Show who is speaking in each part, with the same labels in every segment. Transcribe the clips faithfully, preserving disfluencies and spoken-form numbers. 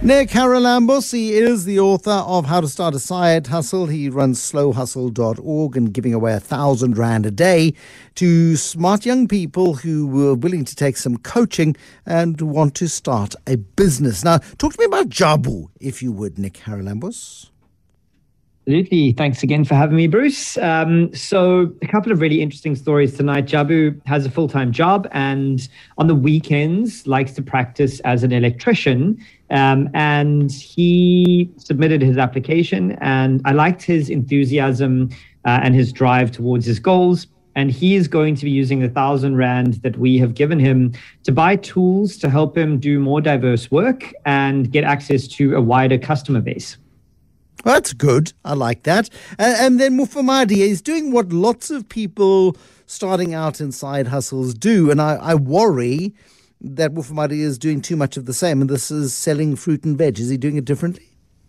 Speaker 1: Nick Haralambos, he is the author of How to Start a Side Hustle. He runs slow hustle dot org and giving away a thousand rand a day to smart young people who were willing to take some coaching and want to start a business. Now, talk to me about Jabu, if you would, Nick Haralambos.
Speaker 2: Absolutely. Thanks again for having me, Bruce. Um, so a couple of really interesting stories tonight. Jabu has a full-time job and on the weekends likes to practice as an electrician. Um, and he submitted his application and I liked his enthusiasm uh, and his drive towards his goals. And he is going to be using the thousand rand that we have given him to buy tools to help him do more diverse work and get access to a wider customer base.
Speaker 1: Well, that's good. I like that. Uh, and then Mufamadi is doing what lots of people starting out in side hustles do. And I, I worry that Mufamadi is doing too much of the same. And this is selling fruit and veg. Is he doing it differently?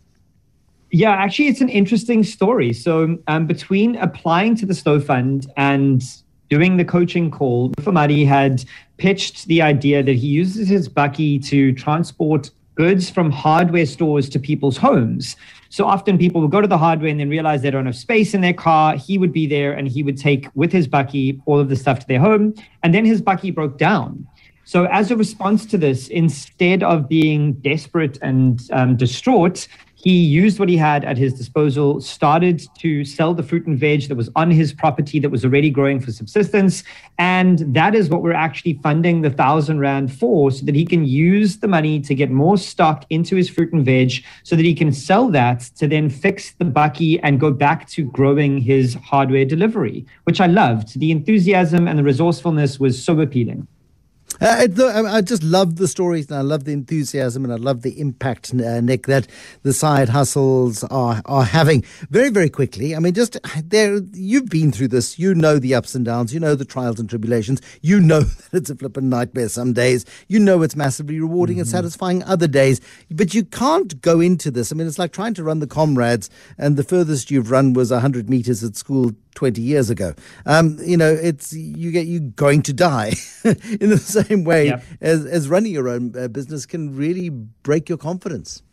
Speaker 2: Yeah, actually, it's an interesting story. So um, between applying to the Slow Fund and doing the coaching call, Mufamadi had pitched the idea that he uses his bakkie to transport goods from hardware stores to people's homes. So often people would go to the hardware and then realize they don't have space in their car. He would be there and he would take with his bakkie all of the stuff to their home. And then his bakkie broke down. So as a response to this, instead of being desperate and um, distraught, he used what he had at his disposal, started to sell the fruit and veg that was on his property that was already growing for subsistence. And that is what we're actually funding the thousand rand for, so that he can use the money to get more stock into his fruit and veg so that he can sell that to then fix the bakkie and go back to growing his hardware delivery, which I loved. The enthusiasm and the resourcefulness was so appealing.
Speaker 1: Uh, I just love the stories and I love the enthusiasm and I love the impact, uh, Nick, that the side hustles are are having. Very, very quickly, I mean, just there, you've been through this. You know the ups and downs. You know the trials and tribulations. You know that it's a flippin' nightmare some days. You know it's massively rewarding mm-hmm. and satisfying other days. But you can't go into this. I mean, it's like trying to run the Comrades and the furthest you've run was one hundred meters at school twenty years ago. Um, you know, it's you get you going to die in the same way yep. as, as running your own uh, business can really break your confidence.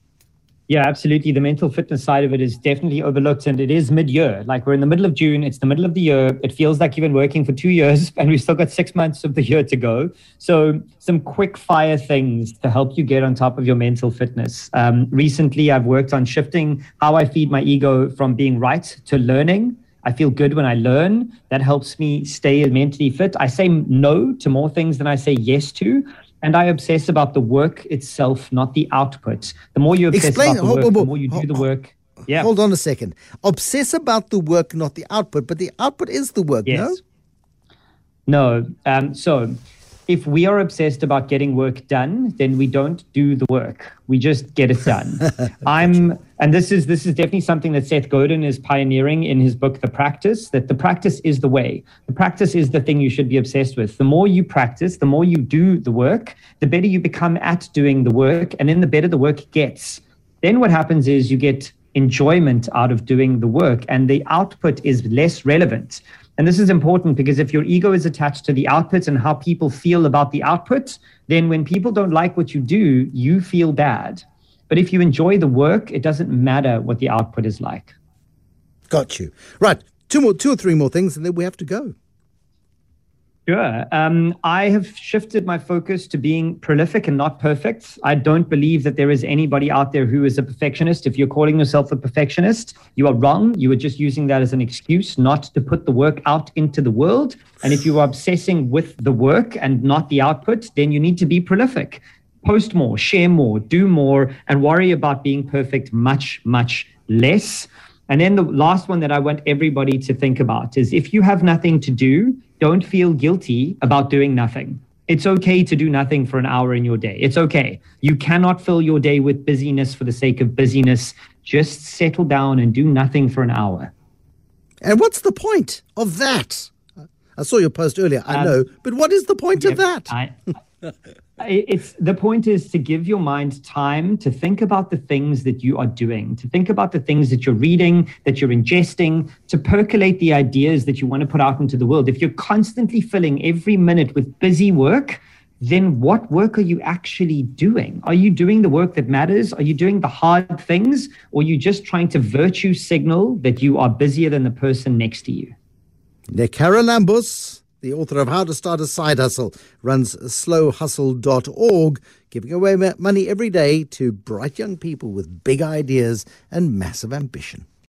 Speaker 2: Yeah, absolutely. The mental fitness side of it is definitely overlooked, and it is mid-year. Like, we're in the middle of June. It's the middle of the year. It feels like you've been working for two years and we've still got six months of the year to go. So some quick fire things to help you get on top of your mental fitness. Um, recently, I've worked on shifting how I feed my ego from being right to learning. I feel good when I learn. That helps me stay mentally fit. I say no to more things than I say yes to. And I obsess about the work itself, not the output. The more you obsess
Speaker 1: Explain,
Speaker 2: about the
Speaker 1: hold,
Speaker 2: work,
Speaker 1: hold,
Speaker 2: the more you do the work. Yeah.
Speaker 1: Hold on a second. Obsess about the work, not the output. But the output is the work,
Speaker 2: yes. no? No. Um, so if we are obsessed about getting work done, then we don't do the work. We just get it done. I'm, and this is this is definitely something that Seth Godin is pioneering in his book, The Practice, that the practice is the way. The practice is the thing you should be obsessed with. The more you practice, the more you do the work, the better you become at doing the work, and then the better the work gets. Then what happens is you get enjoyment out of doing the work, and the output is less relevant. And this is important because if your ego is attached to the output and how people feel about the output, then when people don't like what you do, you feel bad. But if you enjoy the work, it doesn't matter what the output is like.
Speaker 1: Got you. Right. Two more, two or three more things, and then we have to go.
Speaker 2: Sure. Um, I have shifted my focus to being prolific and not perfect. I don't believe that there is anybody out there who is a perfectionist. If you're calling yourself a perfectionist, you are wrong. You are just using that as an excuse not to put the work out into the world. And if you are obsessing with the work and not the output, then you need to be prolific. Post more, share more, do more, and worry about being perfect much, much less. And then the last one that I want everybody to think about is if you have nothing to do, don't feel guilty about doing nothing. It's okay to do nothing for an hour in your day. It's okay. You cannot fill your day with busyness for the sake of busyness. Just settle down and do nothing for an hour.
Speaker 1: And what's the point of that? I saw your post earlier, I um, know, but what is the point
Speaker 2: yeah,
Speaker 1: of that?
Speaker 2: I, It's the point is to give your mind time to think about the things that you are doing, to think about the things that you're reading, that you're ingesting, to percolate the ideas that you want to put out into the world. If you're constantly filling every minute with busy work, then what work are you actually doing? Are you doing the work that matters? Are you doing the hard things? Or are you just trying to virtue signal that you are busier than the person next to you?
Speaker 1: Nick Haralambous, the author of How to Start a Side Hustle, runs slow hustle dot org, giving away money every day to bright young people with big ideas and massive ambition.